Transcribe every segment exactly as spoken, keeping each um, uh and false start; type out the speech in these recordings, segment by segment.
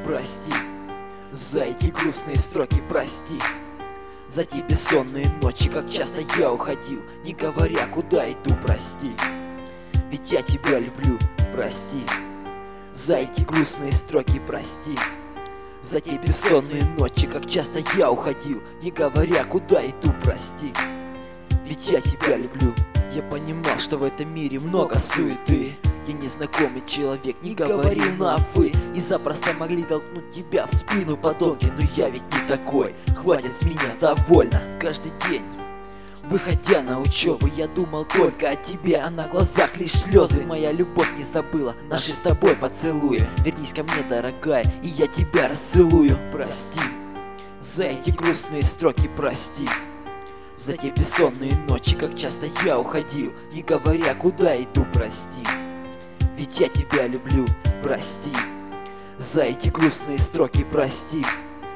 прости. За эти грустные строки прости. За те бессонные ночи, как часто я уходил, не говоря, куда иду, прости. Ведь я тебя люблю, прости. За эти грустные строки прости. За те бессонные ночи, как часто я уходил, не говоря, куда иду, прости. Ведь я тебя люблю. Я понимал, что в этом мире много суеты. Я незнакомый человек, не говорил на «вы», и запросто могли толкнуть тебя в спину подонки. Но я ведь не такой, хватит с меня, довольно. Каждый день, выходя на учебу, я думал только о тебе, а на глазах лишь слезы. Моя любовь не забыла наши с тобой поцелуи. Вернись ко мне, дорогая, и я тебя расцелую. Прости, за эти грустные строки прости. За те бессонные ночи, как часто я уходил, не говоря, куда иду, прости. Ведь я тебя люблю, прости. За эти грустные строки прости.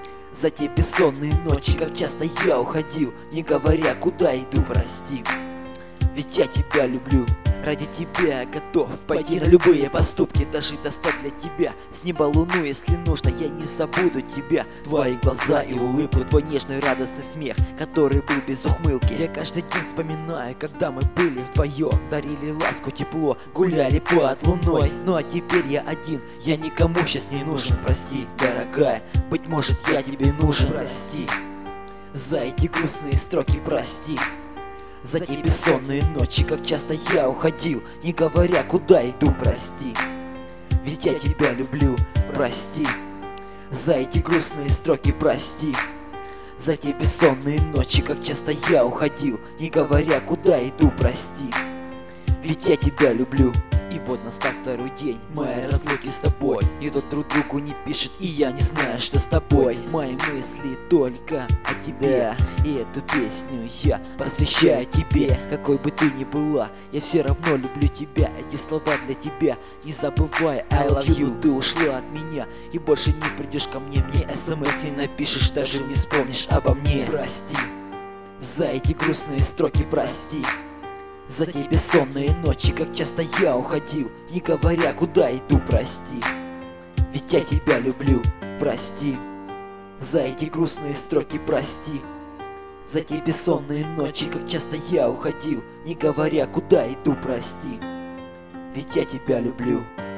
За те бессонные ночи, как часто я уходил, не говоря, куда иду, прости. Ведь я тебя люблю. Ради тебя я готов пойти на любые поступки, даже достать для тебя с неба луну, если нужно. Я не забуду тебя, твои глаза и улыбку, твой нежный радостный смех, который был без ухмылки. Я каждый день вспоминаю, когда мы были вдвоем, дарили ласку, тепло, гуляли под луной. Ну а теперь я один, я никому сейчас не нужен. Прости, дорогая, быть может я тебе нужен. Прости, за эти грустные строки прости. За те бессонные ночи, как часто я уходил, не говоря, куда иду, прости. Ведь я тебя люблю, прости. За эти грустные строки прости. За те бессонные ночи, как часто я уходил, не говоря, куда иду, прости. Ведь я тебя люблю. И вот настал второй день моей разлуки с тобой. Никто друг другу не пишет, и я не знаю, что с тобой. Мои мысли только о тебе, и эту песню я посвящаю тебе. Какой бы ты ни была, я все равно люблю тебя. Эти слова для тебя, не забывай I love you. Ты ушла от меня и больше не придешь ко мне. Мне смс не напишешь, даже не вспомнишь обо мне. Прости, за эти грустные строки прости. За те бессонные ночи, как часто я уходил, не говоря, куда иду, прости. Ведь я тебя люблю, прости. За эти грустные строки прости. За те бессонные ночи, как часто я уходил, не говоря, куда иду, прости. Ведь я тебя люблю.